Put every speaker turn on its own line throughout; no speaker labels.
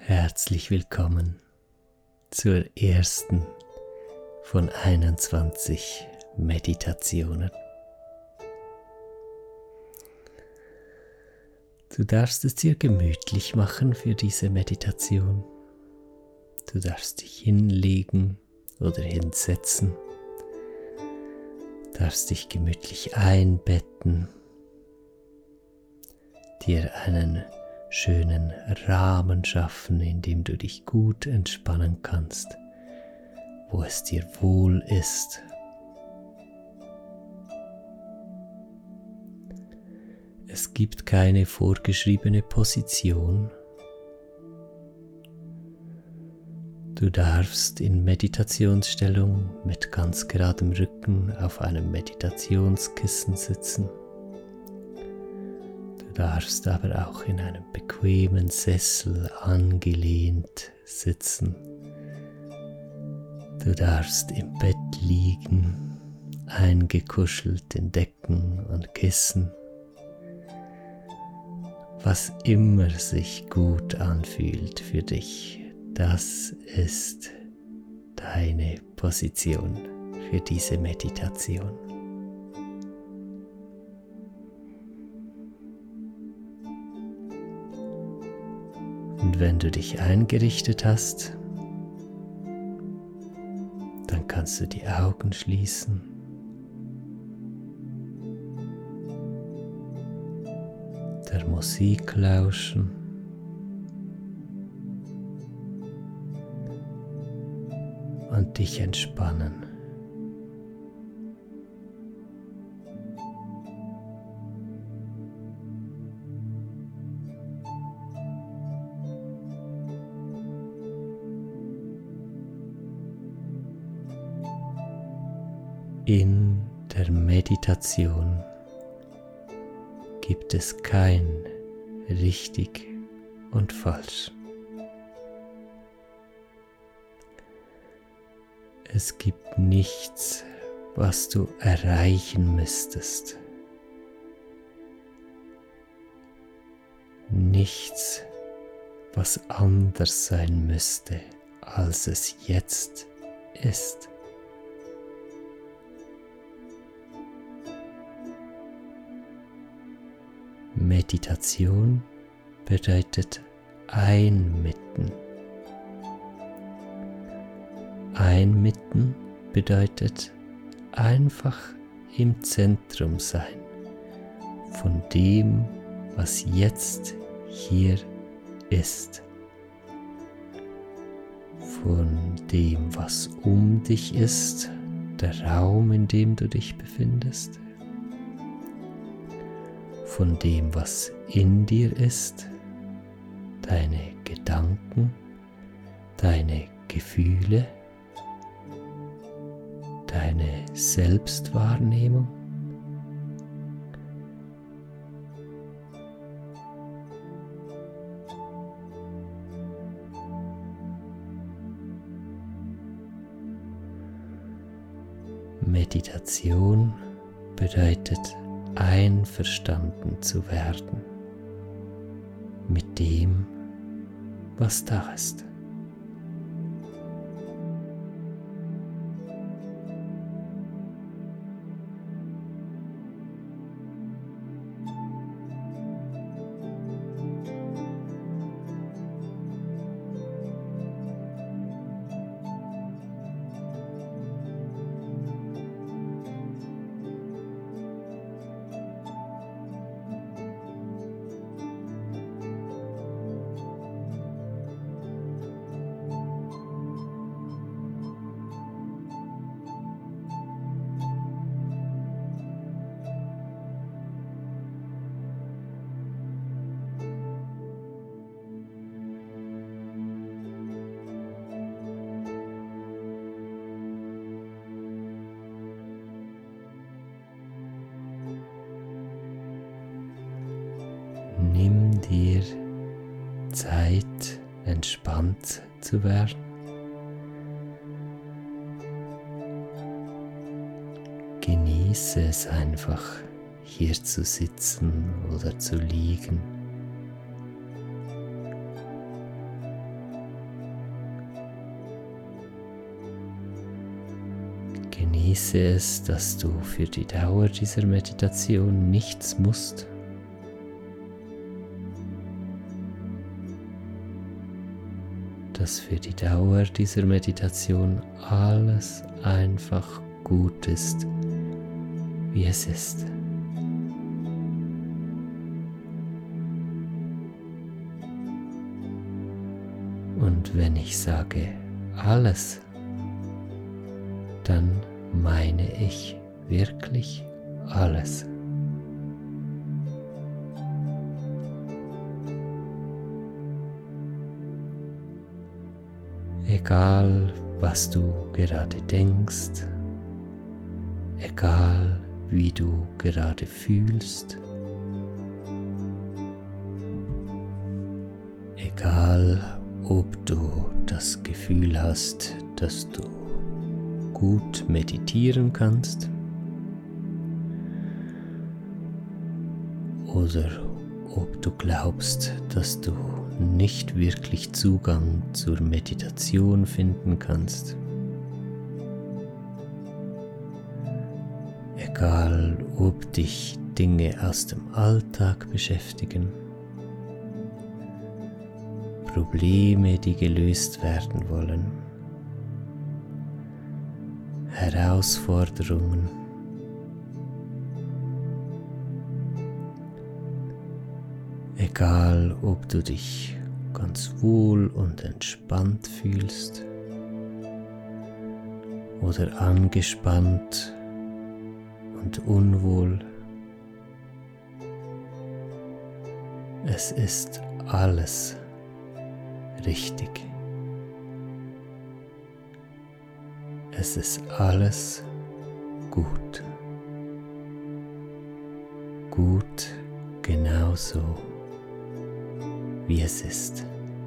Herzlich willkommen zur ersten von 21 Meditationen. Du darfst es dir gemütlich machen für diese Meditation. Du darfst dich hinlegen oder hinsetzen, darfst dich gemütlich einbetten, dir einen schönen Rahmen schaffen, in dem du dich gut entspannen kannst, wo es dir wohl ist. Es gibt keine vorgeschriebene Position. Du darfst in Meditationsstellung mit ganz geradem Rücken auf einem Meditationskissen sitzen. Du darfst aber auch in einem bequemen Sessel angelehnt sitzen. Du darfst im Bett liegen, eingekuschelt in Decken und Kissen. Was immer sich gut anfühlt für dich, das ist deine Position für diese Meditation. Und wenn du dich eingerichtet hast, dann kannst du die Augen schließen. Der Musik lauschen. Und dich entspannen. In der Meditation gibt es kein richtig und falsch. Es gibt nichts, was du erreichen müsstest. Nichts, was anders sein müsste, als es jetzt ist. Meditation bedeutet einmitten. Einmitten bedeutet einfach im Zentrum sein von dem, was jetzt hier ist. Von dem, was um dich ist, der Raum, in dem du dich befindest. Von dem, was in dir ist, deine Gedanken, deine Gefühle, deine Selbstwahrnehmung. Meditation bedeutet, einverstanden zu werden mit dem, was da ist. Nimm dir Zeit, entspannt zu werden. Genieße es einfach, hier zu sitzen oder zu liegen. Genieße es, dass du für die Dauer dieser Meditation nichts musst. Dass für die Dauer dieser Meditation alles einfach gut ist, wie es ist. Und wenn ich sage alles, dann meine ich wirklich alles. Egal, was du gerade denkst, egal, wie du gerade fühlst, egal, ob du das Gefühl hast, dass du gut meditieren kannst oder ob du glaubst, dass du nicht wirklich Zugang zur Meditation finden kannst. Egal, ob dich Dinge aus dem Alltag beschäftigen, Probleme, die gelöst werden wollen, Herausforderungen, egal ob du dich ganz wohl und entspannt fühlst oder angespannt und unwohl, es ist alles richtig. Es ist alles gut. Gut genauso, wie es ist.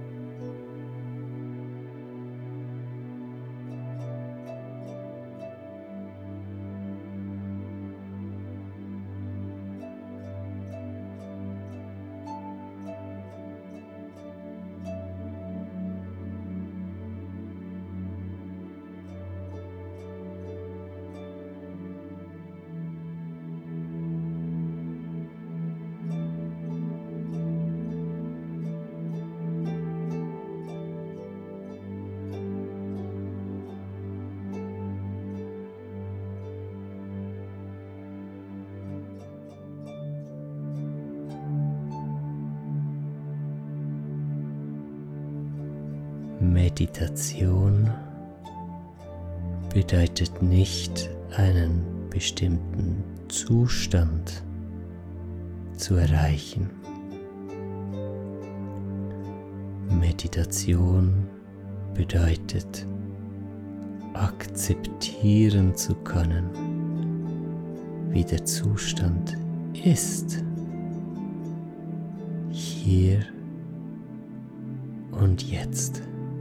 Meditation bedeutet nicht, einen bestimmten Zustand zu erreichen. Meditation bedeutet, akzeptieren zu können, wie der Zustand ist, hier und jetzt.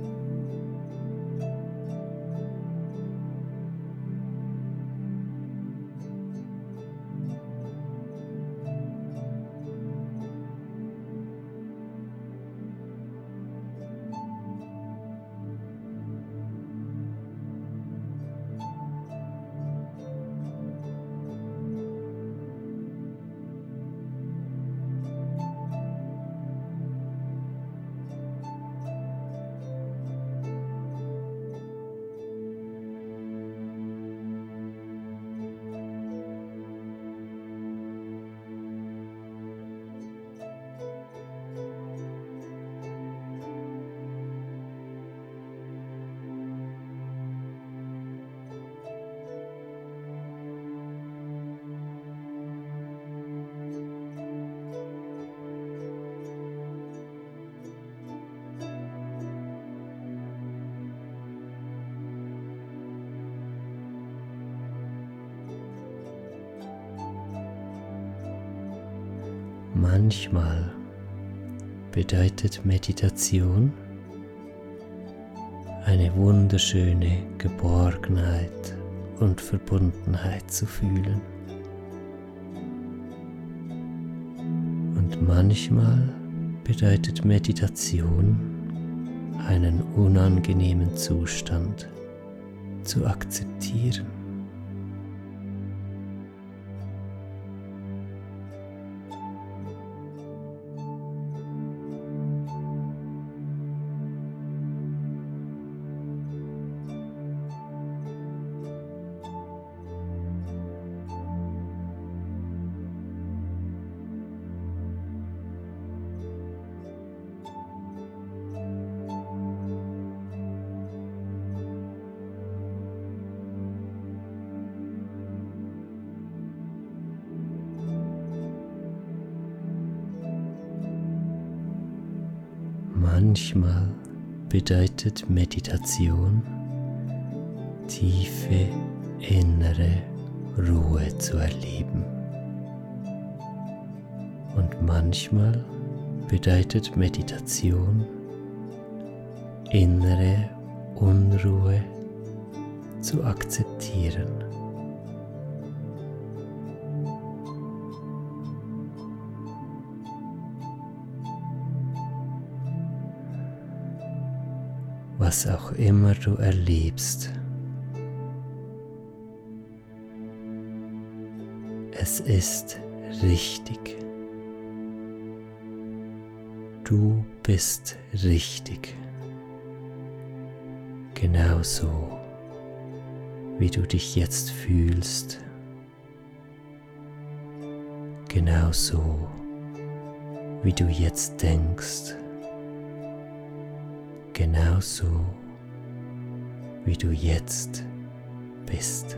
Manchmal bedeutet Meditation, eine wunderschöne Geborgenheit und Verbundenheit zu fühlen. Und manchmal bedeutet Meditation, einen unangenehmen Zustand zu akzeptieren. manchmal bedeutet Meditation, tiefe innere Ruhe zu erleben. Und manchmal bedeutet Meditation, innere Unruhe zu akzeptieren. Was auch immer du erlebst, es ist richtig. Du bist richtig. Genauso, wie du dich jetzt fühlst. Genauso, wie du jetzt denkst. Genauso, wie du jetzt bist.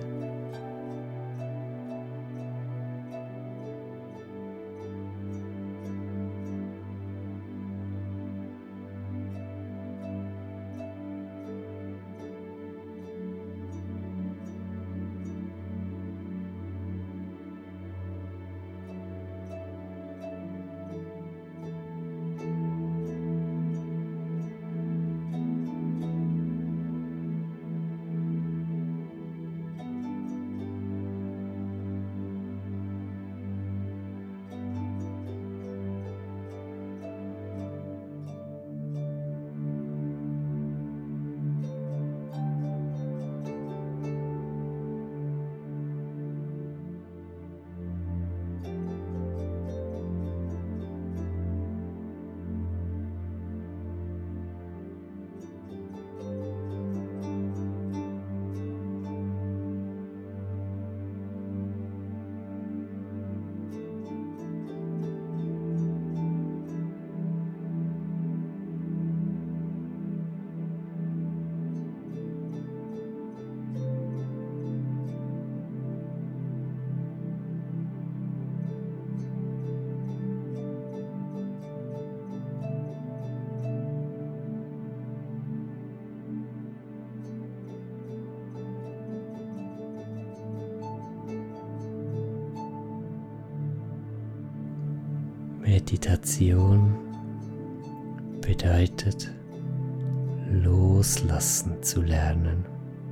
Meditation bedeutet, loslassen zu lernen.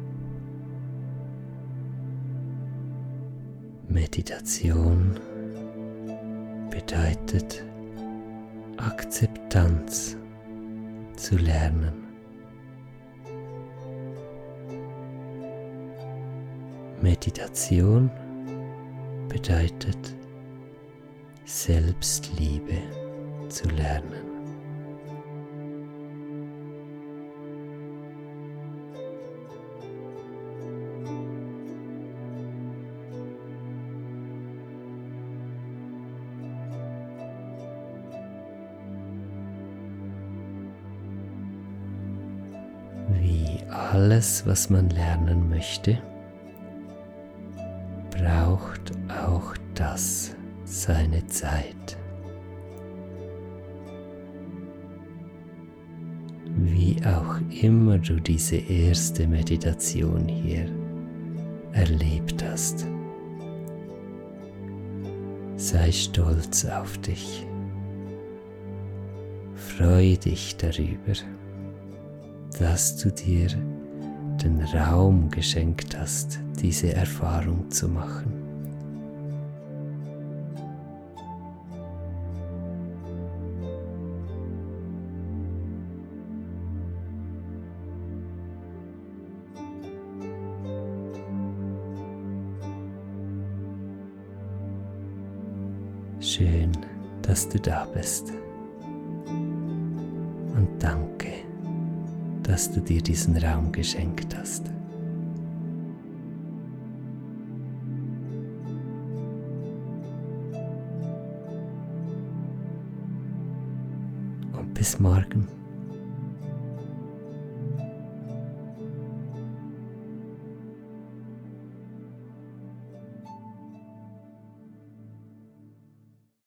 Meditation bedeutet, Akzeptanz zu lernen. Meditation bedeutet, Selbstliebe zu lernen. Wie alles, was man lernen möchte, braucht auch das seine Zeit. Wie auch immer du diese erste Meditation hier erlebt hast, sei stolz auf dich. Freu dich darüber, dass du dir den Raum geschenkt hast, diese Erfahrung zu machen. Schön, dass du da bist. Und danke, dass du dir diesen Raum geschenkt hast. Und bis morgen.